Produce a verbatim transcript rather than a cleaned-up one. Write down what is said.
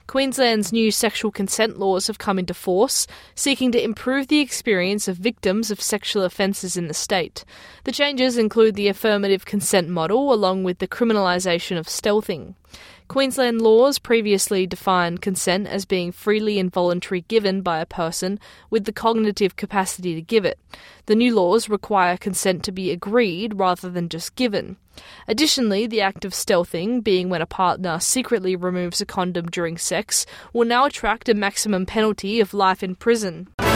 Queensland's new sexual consent laws have come into force, seeking to improve the experience of victims of sexual offences in the state. The changes include the affirmative consent model, along with the criminalisation of stealthing. Queensland laws previously defined consent as being freely and voluntarily given by a person with the cognitive capacity to give it. The new laws require consent to be agreed rather than just given. Additionally, the act of stealthing, being when a partner secretly removes a condom during sex, will now attract a maximum penalty of life in prison.